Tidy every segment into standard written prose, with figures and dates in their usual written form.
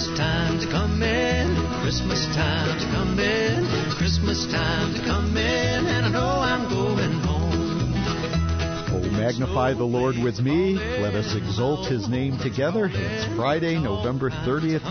Christmas time's coming, Christmas time's coming, Christmas time's coming, and I know I'm going home. Oh, magnify the Lord with me. Let us exalt His name together. It's Friday, November 30th,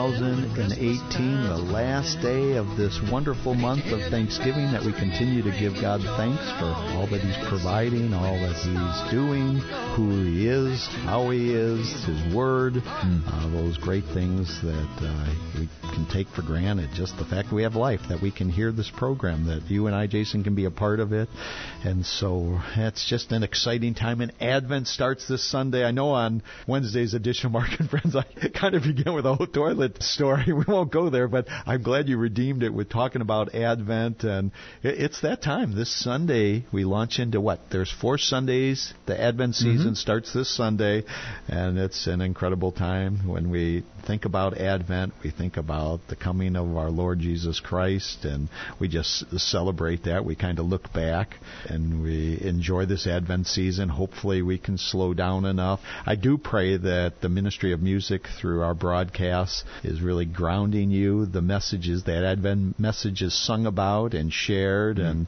2018, the last day of this wonderful month of Thanksgiving that we continue to give God thanks for all that He's providing, all that He's doing, who He is, how He is, His Word, those great things that we can take for granted. Just the fact that we have life, that we can hear this program, that you and I, Jason, can be a part of it. And so it's just an exciting time, and Advent starts this Sunday. I know on Wednesday's edition of Mark and Friends, I kind of begin with a whole toilet story. We won't go there, but I'm glad you redeemed it with talking about Advent, and it's that time. This Sunday, we launch into what? There's 4 Sundays. The Advent season starts this Sunday, and it's an incredible time. When we think about Advent, we think about the coming of our Lord Jesus Christ, and we just celebrate that. We kind of look back, and we enjoy this Advent season. Hopefully we can slow down enough. I do pray that the ministry of music through our broadcasts is really grounding you. The messages, that Advent message is sung about and shared, and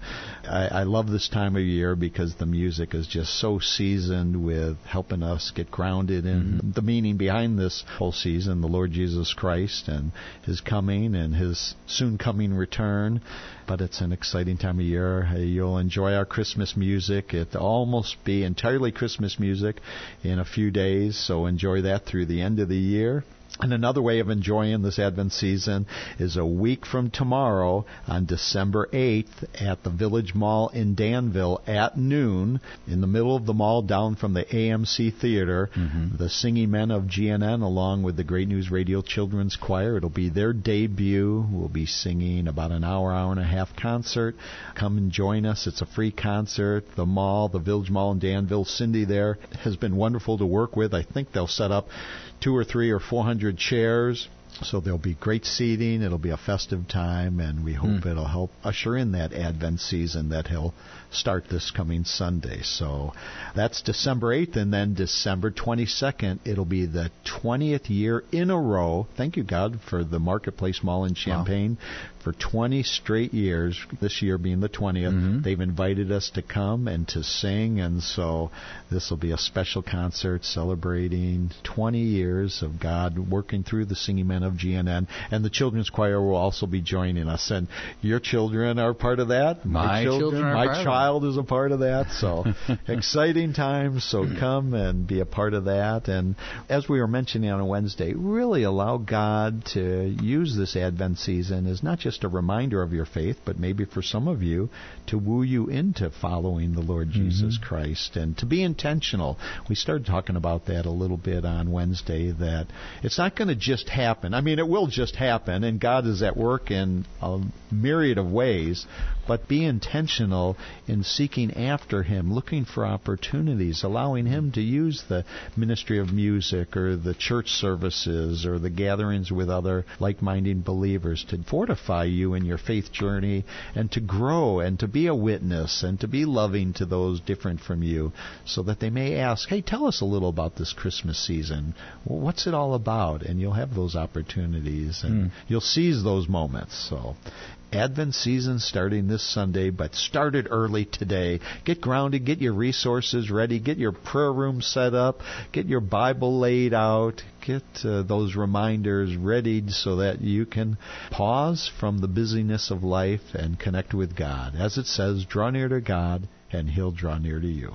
I love this time of year because the music is just so seasoned with helping us get grounded in the meaning behind this whole season, the Lord Jesus Christ and His coming and His soon coming return. But it's an exciting time of year. You'll enjoy our Christmas music. It'll almost be entirely Christmas music in a few days, so enjoy that through the end of the year. And another way of enjoying this Advent season is a week from tomorrow on December 8th at the Village Mall in Danville at noon, in the middle of the mall down from the AMC Theater. The Singing Men of GNN along with the Great News Radio Children's Choir. It'll be their debut. We'll be singing about an hour and a half concert. Come and join us. It's a free concert. The mall, the Village Mall in Danville, Cindy there has been wonderful to work with. I think they'll set up 200 or 300 or 400 chairs, so there'll be great seating. It'll be a festive time, and we hope it'll help usher in that Advent season that he'll start this coming Sunday. So that's December 8th, and then December 22nd, it'll be the 20th year in a row. Thank you, God, for the Marketplace Mall in Champaign. For 20 straight years, this year being the 20th, they've invited us to come and to sing, and so this will be a special concert celebrating 20 years of God working through the Singing Men of GNN, and the Children's Choir will also be joining us. And your children are part of that. My children are my part child is a part of that. So exciting times. So come and be a part of that. And as we were mentioning on a Wednesday, really allow God to use this Advent season as not just a reminder of your faith, but maybe for some of you to woo you into following the Lord Jesus Christ and to be intentional. We started talking about that a little bit on Wednesday, that it's not going to just happen. I mean, it will just happen, and God is at work in a myriad of ways, but be intentional in seeking after Him, looking for opportunities, allowing Him to use the ministry of music or the church services or the gatherings with other like-minded believers to fortify you in your faith journey and to grow and to be a witness and to be loving to those different from you, so that they may ask, hey, tell us a little about this Christmas season. Well, what's it all about? And you'll have those opportunities, and you'll seize those moments. So Advent season starting this Sunday, but started early today. Get grounded, get your resources ready, get your prayer room set up, get your Bible laid out, get those reminders ready so that you can pause from the busyness of life and connect with God. As it says, draw near to God, and He'll draw near to you.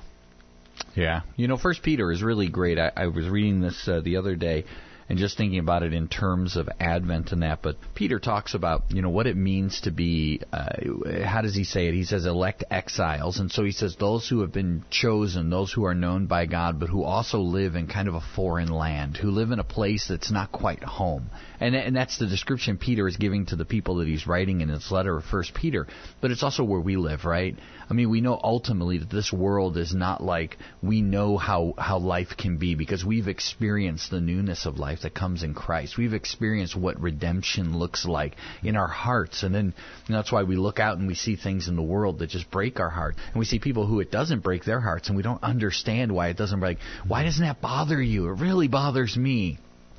Yeah. You know, 1 Peter is really great. I was reading this the other day and just thinking about it in terms of Advent and that. But Peter talks about, you know, what it means to be, how does he say it? He says elect exiles. And so he says those who have been chosen, those who are known by God, but who also live in kind of a foreign land, who live in a place that's not quite home. And that's the description Peter is giving to the people that he's writing in his letter of 1 Peter. But it's also where we live, right? I mean, we know ultimately that this world is not like we know how life can be, because we've experienced the newness of life that comes in Christ. We've experienced what redemption looks like in our hearts. And then that's why we look out and we see things in the world that just break our heart. And we see people who it doesn't break their hearts, and we don't understand why it doesn't break. Why doesn't that bother you? It really bothers me.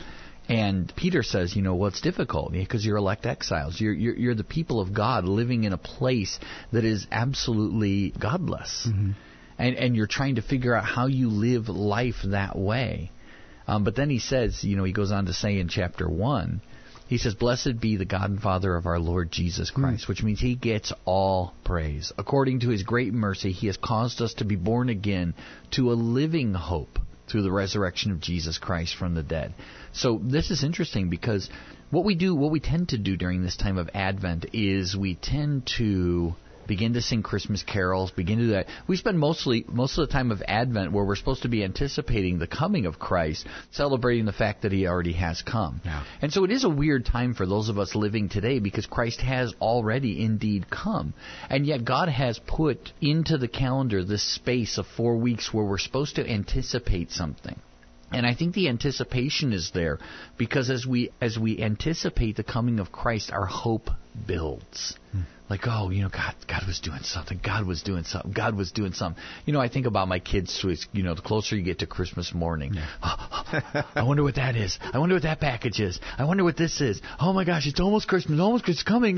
And Peter says, well, it's difficult because you're elect exiles. You're the people of God living in a place that is absolutely godless. Mm-hmm. And you're trying to figure out how you live life that way. But then he says, he goes on to say in chapter 1, he says, "Blessed be the God and Father of our Lord Jesus Christ," which means he gets all praise. "According to his great mercy, he has caused us to be born again to a living hope through the resurrection of Jesus Christ from the dead." So this is interesting because what we tend to do during this time of Advent is we tend to begin to sing Christmas carols, begin to do that. We spend most of the time of Advent where we're supposed to be anticipating the coming of Christ, celebrating the fact that he already has come. Yeah. And so it is a weird time for those of us living today because Christ has already indeed come. And yet God has put into the calendar this space of 4 weeks where we're supposed to anticipate something. And I think the anticipation is there because as we anticipate the coming of Christ, our hope builds. Like, God was doing something. God was doing something. God was doing something. I think about my kids, the closer you get to Christmas morning. Yeah. I wonder what that is. I wonder what that package is. I wonder what this is. Oh my gosh, it's almost Christmas. It's coming.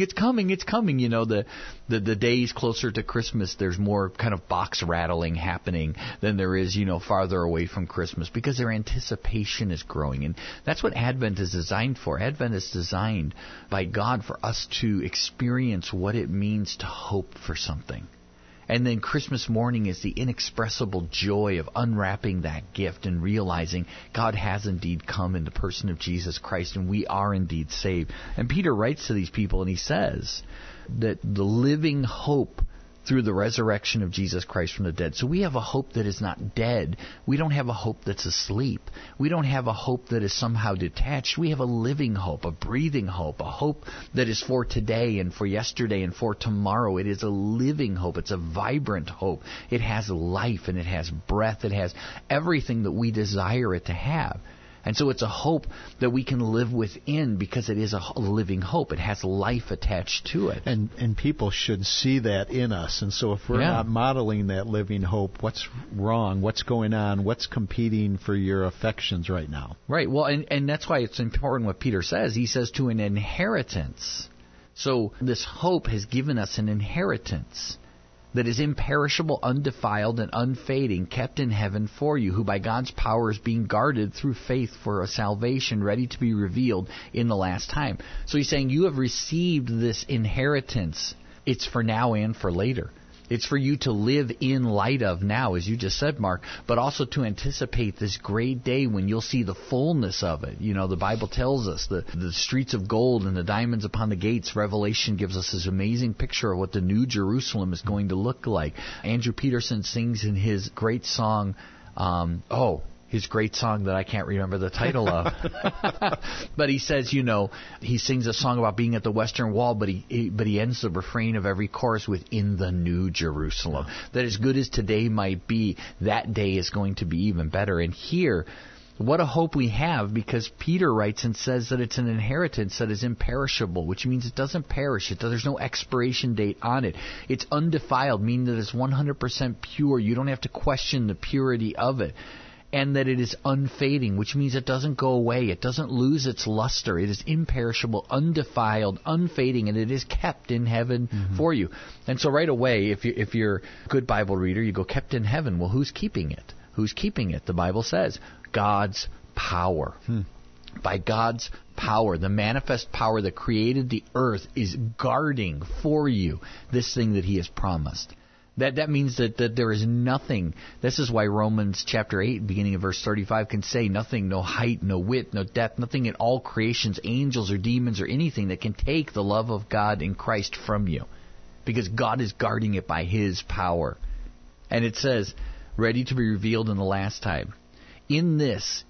The days closer to Christmas, there's more kind of box rattling happening than there is, farther away from Christmas because their anticipation is growing. And that's what Advent is designed for. Advent is designed by God for us to experience what it means to hope for something. And then Christmas morning is the inexpressible joy of unwrapping that gift and realizing God has indeed come in the person of Jesus Christ and we are indeed saved. And Peter writes to these people and he says that the living hope through the resurrection of Jesus Christ from the dead. So we have a hope that is not dead. We don't have a hope that's asleep. We don't have a hope that is somehow detached. We have a living hope, a breathing hope, a hope that is for today and for yesterday and for tomorrow. It is a living hope. It's a vibrant hope. It has life and it has breath. It has everything that we desire it to have. And so it's a hope that we can live within because it is a living hope. It has life attached to it. And people should see that in us. And so if we're not modeling that living hope, what's wrong? What's going on? What's competing for your affections right now? Right. Well, and that's why it's important what Peter says. He says to an inheritance. So this hope has given us an inheritance that is imperishable, undefiled, and unfading, kept in heaven for you, who by God's power is being guarded through faith for a salvation ready to be revealed in the last time. So he's saying you have received this inheritance. It's for now and for later. It's for you to live in light of now, as you just said, Mark, but also to anticipate this great day when you'll see the fullness of it. The Bible tells us the streets of gold and the diamonds upon the gates. Revelation gives us this amazing picture of what the new Jerusalem is going to look like. Andrew Peterson sings in his great song, his great song that I can't remember the title of. But he says, he sings a song about being at the Western Wall, but he ends the refrain of every chorus with "in the New Jerusalem." That as good as today might be, that day is going to be even better. And here, what a hope we have, because Peter writes and says that it's an inheritance that is imperishable, which means it doesn't perish. There's no expiration date on it. It's undefiled, meaning that it's 100% pure. You don't have to question the purity of it. And that it is unfading, which means it doesn't go away. It doesn't lose its luster. It is imperishable, undefiled, unfading, and it is kept in heaven for you. And so right away, if you're a good Bible reader, you go, kept in heaven. Well, who's keeping it? Who's keeping it? The Bible says God's power. By God's power, the manifest power that created the earth is guarding for you this thing that he has promised. That means that there is nothing. This is why Romans chapter 8, beginning of verse 35, can say nothing, no height, no width, no depth, nothing in all creations, angels or demons or anything that can take the love of God in Christ from you. Because God is guarding it by his power. And it says, ready to be revealed in the last time. In this,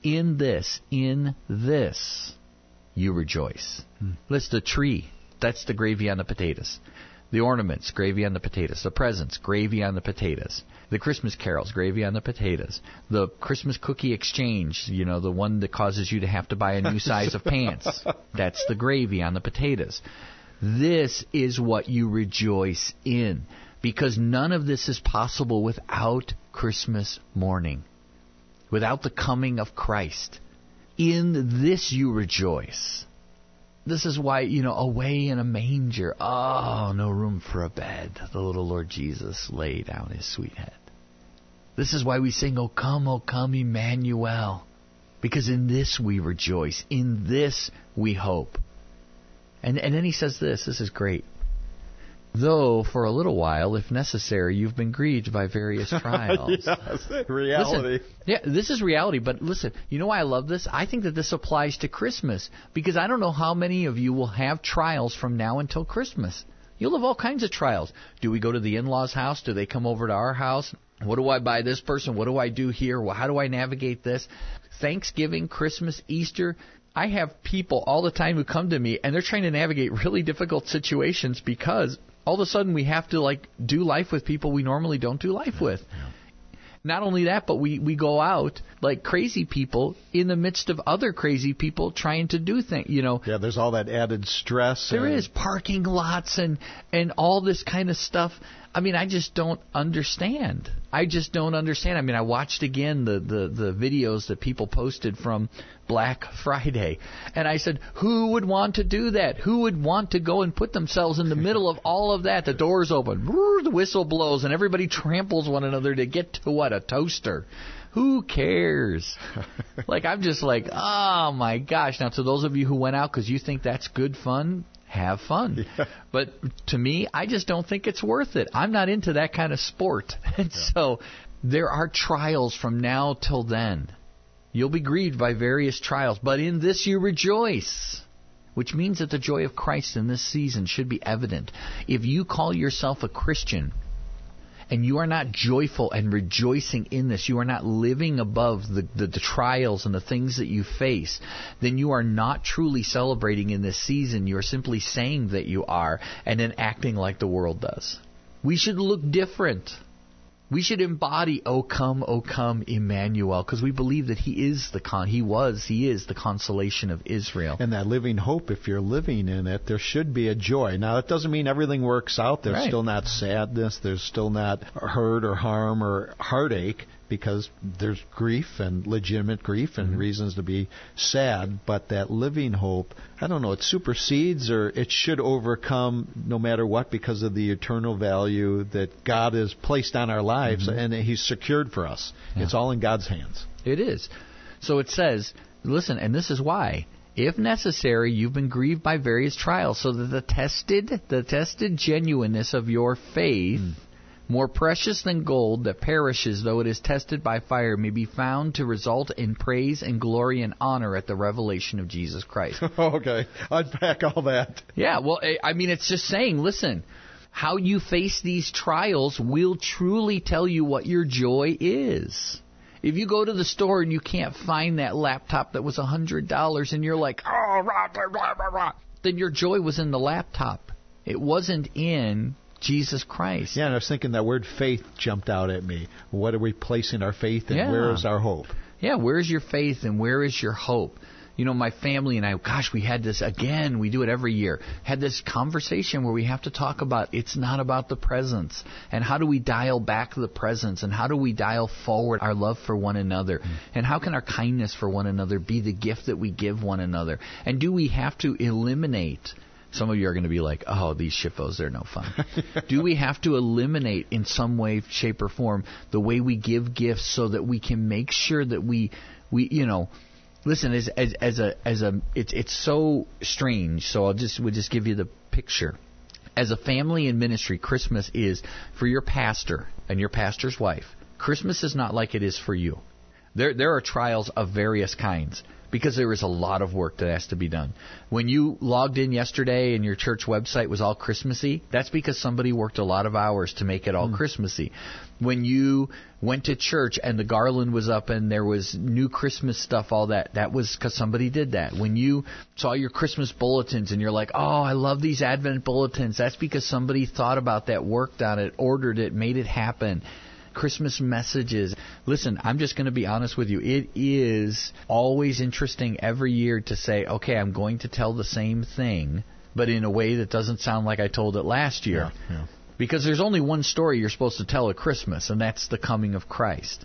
you rejoice. List the tree. That's the gravy on the potatoes. The ornaments, gravy on the potatoes. The presents, gravy on the potatoes. The Christmas carols, gravy on the potatoes. The Christmas cookie exchange, the one that causes you to have to buy a new size of pants. That's the gravy on the potatoes. This is what you rejoice in, because none of this is possible without Christmas morning, without the coming of Christ. In this you rejoice. This is why, away in a manger, oh, no room for a bed, the little Lord Jesus lay down his sweet head. This is why we sing, O come, Emmanuel. Because in this we rejoice. In this we hope. And then he says this is great. Though for a little while, if necessary, you've been grieved by various trials. Yes, reality. Listen, this is reality, but listen, you know why I love this? I think that this applies to Christmas, because I don't know how many of you will have trials from now until Christmas. You'll have all kinds of trials. Do we go to the in-laws' house? Do they come over to our house? What do I buy this person? What do I do here? Well, how do I navigate this? Thanksgiving, Christmas, Easter. I have people all the time who come to me, and they're trying to navigate really difficult situations because all of a sudden we have to do life with people we normally don't do life with. Yeah. Not only that, but we go out like crazy people in the midst of other crazy people trying to do things, Yeah, there's all that added stress. There is parking lots and all this kind of stuff. I mean, I just don't understand. I mean, I watched again the videos that people posted from Black Friday, and I said, who would want to do that? Who would want to go and put themselves in the middle of all of that? The doors open, the whistle blows, and everybody tramples one another to get to what? A toaster. Who cares? I'm just oh my gosh. Now, to those of you who went out because you think that's good fun, have fun. Yeah. But to me, I just don't think it's worth it. I'm not into that kind of sport. And so there are trials from now till then. You'll be grieved by various trials, but in this you rejoice, which means that the joy of Christ in this season should be evident. If you call yourself a Christian and you are not joyful and rejoicing in this, you are not living above the trials and the things that you face, then you are not truly celebrating in this season. You are simply saying that you are and then acting like the world does. We should look different. We should embody, O come, Emmanuel, because we believe that He is the consolation of Israel. And that living hope, if you're living in it, there should be a joy. Now, it doesn't mean everything works out. There's still not sadness. There's still not hurt or harm or heartache, because there's grief and legitimate grief and reasons to be sad. But that living hope, I don't know, it supersedes or it should overcome no matter what, because of the eternal value that God has placed on our lives and He's secured for us. Yeah. It's all in God's hands. It is. So it says, listen, and this is why. If necessary, you've been grieved by various trials, so that the tested genuineness of your faith, more precious than gold that perishes though it is tested by fire, may be found to result in praise and glory and honor at the revelation of Jesus Christ. Okay, unpack all that. Yeah, well, I mean, it's just saying, listen, how you face these trials will truly tell you what your joy is. If you go to the store and you can't find that laptop that was $100 and you're like, oh, rah, rah, rah, rah, then your joy was in the laptop. It wasn't in Jesus Christ. Yeah, and I was thinking that word faith jumped out at me. What are we placing our faith in? Yeah. Where is our hope? Yeah, where's your faith and where is your hope? My family and I, we had this again, we do it every year, had this conversation where we have to talk about it's not about the presents, and how do we dial back the presents, and how do we dial forward our love for one another, and how can our kindness for one another be the gift that we give one another, and do we have to eliminate... Some of you are going to be like, oh, these shifos, they're no fun. Do we have to eliminate in some way, shape, or form the way we give gifts so that we can make sure that we listen, it's so strange. So we'll just give you the picture. As a family in ministry, Christmas is for your pastor and your pastor's wife. Christmas is not like it is for you. There are trials of various kinds, because there is a lot of work that has to be done. When you logged in yesterday and your church website was all Christmassy, that's because somebody worked a lot of hours to make it all Christmassy. When you went to church and the garland was up and there was new Christmas stuff, all that was because somebody did that. When you saw your Christmas bulletins and you're like, oh, I love these Advent bulletins, that's because somebody thought about that, worked on it, ordered it, made it happen. Christmas messages. Listen, I'm just going to be honest with you. It is always interesting every year to say, okay, I'm going to tell the same thing, but in a way that doesn't sound like I told it last year. Yeah. Because there's only one story you're supposed to tell at Christmas, and that's the coming of Christ.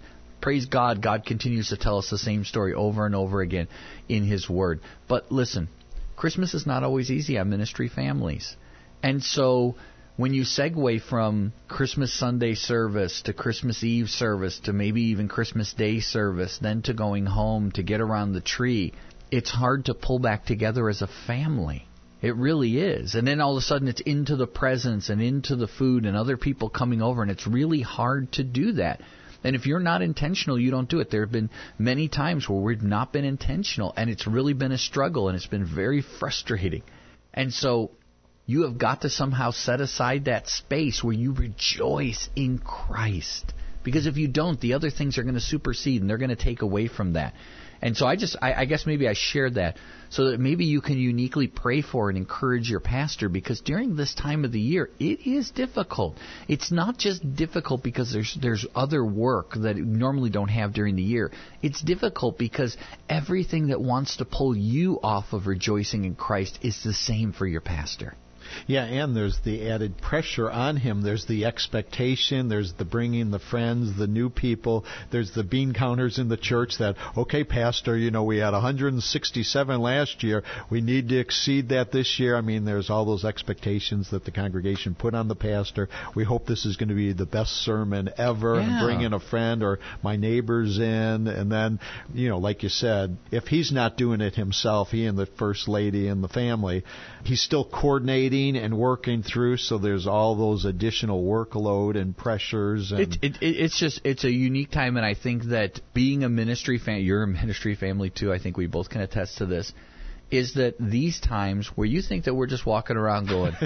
praise God, God continues to tell us the same story over and over again in His Word. But listen, Christmas is not always easy on ministry families. And so when you segue from Christmas Sunday service to Christmas Eve service to maybe even Christmas Day service, then to going home to get around the tree, it's hard to pull back together as a family. It really is. And then all of a sudden it's into the presents and into the food and other people coming over, and it's really hard to do that. And if you're not intentional, you don't do it. There have been many times where we've not been intentional, and it's really been a struggle, and it's been very frustrating. And so you have got to somehow set aside that space where you rejoice in Christ. Because if you don't, the other things are going to supersede, and they're going to take away from that. And so I guess maybe I shared that so that maybe you can uniquely pray for and encourage your pastor, because during this time of the year, it is difficult. It's not just difficult because there's other work that you normally don't have during the year. It's difficult because everything that wants to pull you off of rejoicing in Christ is the same for your pastor. Yeah, and there's the added pressure on him. There's the expectation. There's the bringing the friends, the new people. There's the bean counters in the church that, okay, Pastor, we had 167 last year. We need to exceed that this year. I mean, there's all those expectations that the congregation put on the pastor. We hope this is going to be the best sermon ever, and bring in a friend or my neighbors in. And then, like you said, if he's not doing it himself, he and the first lady and the family, he's still coordinating and working through, so there's all those additional workload and pressures. And it's a unique time, and I think that being a ministry family, you're a ministry family too, I think we both can attest to this, is that these times where you think that we're just walking around going,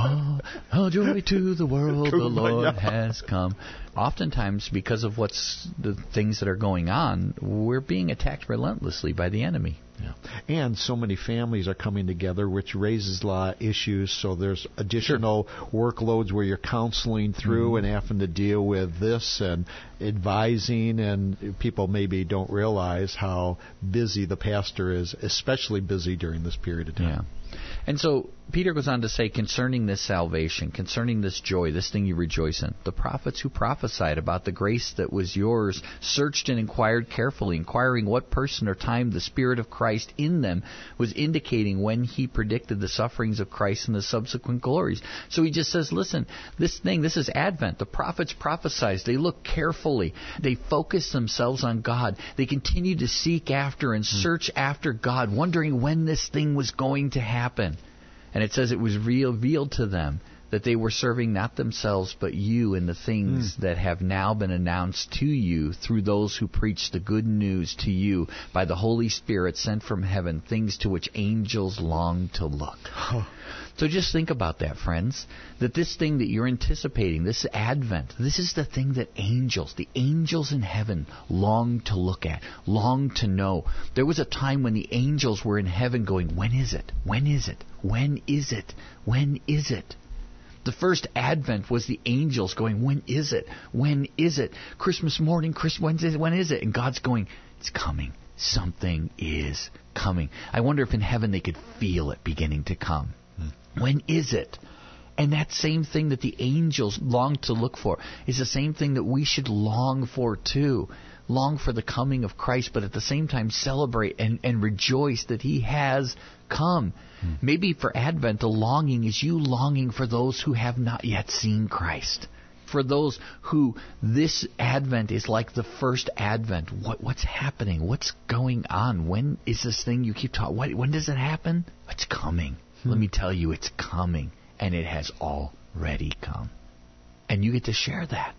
oh, joy to the world, the Lord has come. Oftentimes, because of the things that are going on, we're being attacked relentlessly by the enemy. Yeah. And so many families are coming together, which raises a lot of issues. So there's additional workloads where you're counseling through and having to deal with this and advising, and people maybe don't realize how busy the pastor is, especially busy during this period of time. Yeah. And so Peter goes on to say, concerning this salvation, concerning this joy, this thing you rejoice in, the prophets who prophesied about the grace that was yours searched and inquired carefully, inquiring what person or time the Spirit of Christ in them was indicating when He predicted the sufferings of Christ and the subsequent glories. So he just says, listen, this is Advent. The prophets prophesied. They looked carefully. They focused themselves on God. They continued to seek after and search after God, wondering when this thing was going to happen. And it says it was revealed to them that they were serving not themselves but you and the things that have now been announced to you through those who preach the good news to you by the Holy Spirit sent from heaven, things to which angels long to look. So just think about that, friends, that this thing that you're anticipating, this Advent, this is the thing that the angels in heaven long to look at, long to know. There was a time when the angels were in heaven going, when is it? When is it? When is it? When is it? The first Advent was the angels going, when is it? When is it? Christmas morning, when is it? And God's going, it's coming. Something is coming. I wonder if in heaven they could feel it beginning to come. When is it? And that same thing that the angels long to look for is the same thing that we should long for too. Long for the coming of Christ, but at the same time celebrate and rejoice that He has come. Maybe for Advent, the longing is you longing for those who have not yet seen Christ. For those who this Advent is like the first Advent. What's happening? What's going on? When is this thing you keep talking? When does it happen? It's coming. Let me tell you, it's coming. And it has already come. And you get to share that.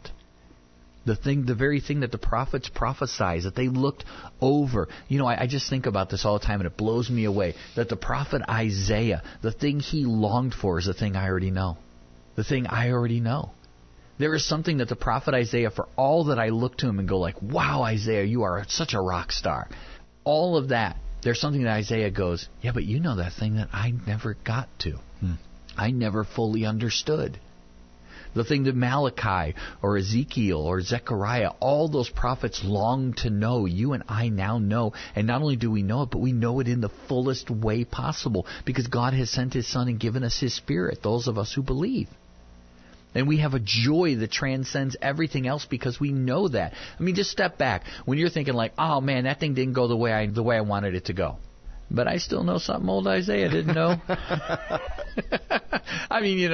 The very thing that the prophets prophesied, that they looked over. I just think about this all the time, and it blows me away, that the prophet Isaiah, the thing he longed for is the thing I already know. The thing I already know. There is something that the prophet Isaiah, for all that I look to him and go like, wow, Isaiah, you are such a rock star. All of that. There's something that Isaiah goes, yeah, but you know that thing that I never got to. I never fully understood. The thing that Malachi or Ezekiel or Zechariah, all those prophets long to know, you and I now know. And not only do we know it, but we know it in the fullest way possible because God has sent His Son and given us His Spirit, those of us who believe. And we have a joy that transcends everything else because we know that. I mean, just step back. When you're thinking like, oh man, that thing didn't go the way I wanted it to go. But I still know something old Isaiah didn't know. I mean,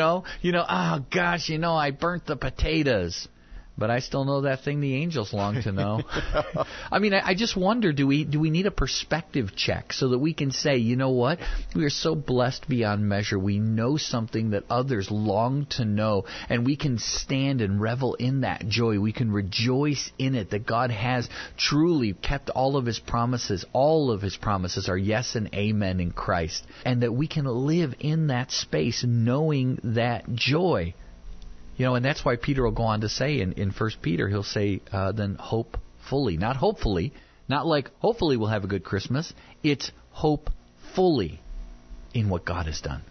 oh gosh, I burnt the potatoes. But I still know that thing the angels long to know. I mean, I just wonder, do we need a perspective check so that we can say, you know what? We are so blessed beyond measure. We know something that others long to know, and we can stand and revel in that joy. We can rejoice in it, that God has truly kept all of His promises. All of His promises are yes and amen in Christ, and that we can live in that space knowing that joy. And that's why Peter will go on to say in 1 Peter, he'll say, then hope fully. Not hopefully, not like hopefully we'll have a good Christmas. It's hope fully in what God has done.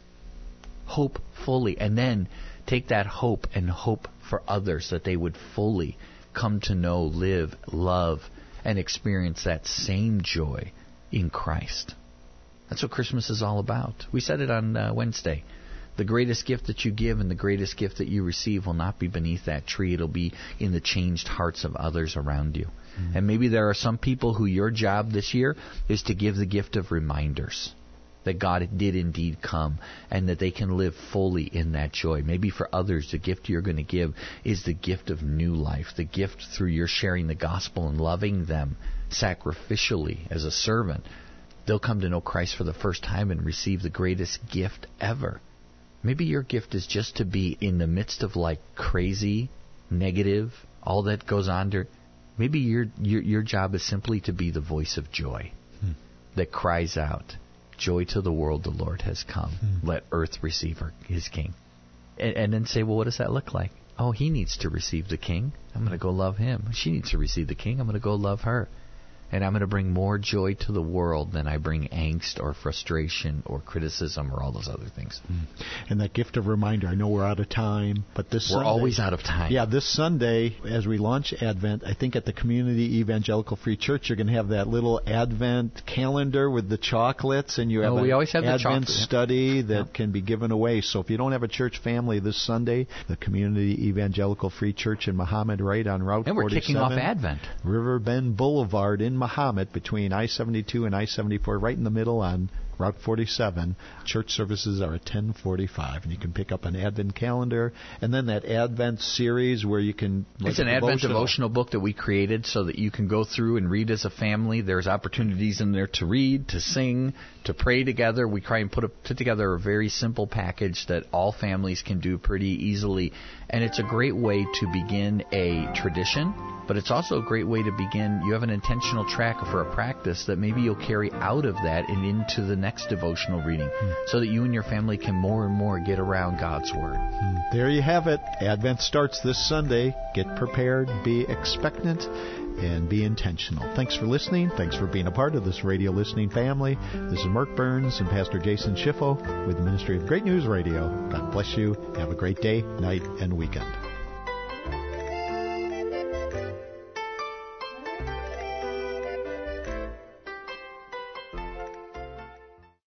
Hope fully. And then take that hope and hope for others that they would fully come to know, live, love, and experience that same joy in Christ. That's what Christmas is all about. We said it on Wednesday. The greatest gift that you give and the greatest gift that you receive will not be beneath that tree. It'll be in the changed hearts of others around you. Mm-hmm. And maybe there are some people who your job this year is to give the gift of reminders that God did indeed come and that they can live fully in that joy. Maybe for others, the gift you're going to give is the gift of new life, the gift through your sharing the gospel and loving them sacrificially as a servant. They'll come to know Christ for the first time and receive the greatest gift ever. Maybe your gift is just to be in the midst of like crazy, negative, all that goes on there. Maybe your job is simply to be the voice of joy that cries out, joy to the world, the Lord has come. Let earth receive His King. And then say, well, what does that look like? Oh, he needs to receive the King. I'm going to go love him. She needs to receive the King. I'm going to go love her. And I'm going to bring more joy to the world than I bring angst or frustration or criticism or all those other things. And that gift of reminder, I know we're out of time, but this Sunday... We're always out of time. Yeah, this Sunday, as we launch Advent, I think at the Community Evangelical Free Church, you're going to have that little Advent calendar with the chocolates, and you have we always have Advent the chocolate study that can be given away. So if you don't have a church family this Sunday, the Community Evangelical Free Church in Muhammad, right on Route 47. And we're kicking off Advent. Riverbend Boulevard in Muhammad, between I-72 and I-74, right in the middle on Route 47. Church services are at 10:45, and you can pick up an Advent calendar, and then that Advent series where you can... It's an Advent devotional book that we created so that you can go through and read as a family. There's opportunities in there to read, to sing, to pray together. We try and put together a very simple package that all families can do pretty easily, and it's a great way to begin a tradition. But it's also a great way to begin. You have an intentional track for a practice that maybe you'll carry out of that and into the next devotional reading so that you and your family can more and more get around God's Word. There you have it. Advent starts this Sunday. Get prepared, be expectant, and be intentional. Thanks for listening. Thanks for being a part of this radio listening family. This is Mark Burns and Pastor Jason Schiffo with the Ministry of Great News Radio. God bless you. Have a great day, night, and weekend.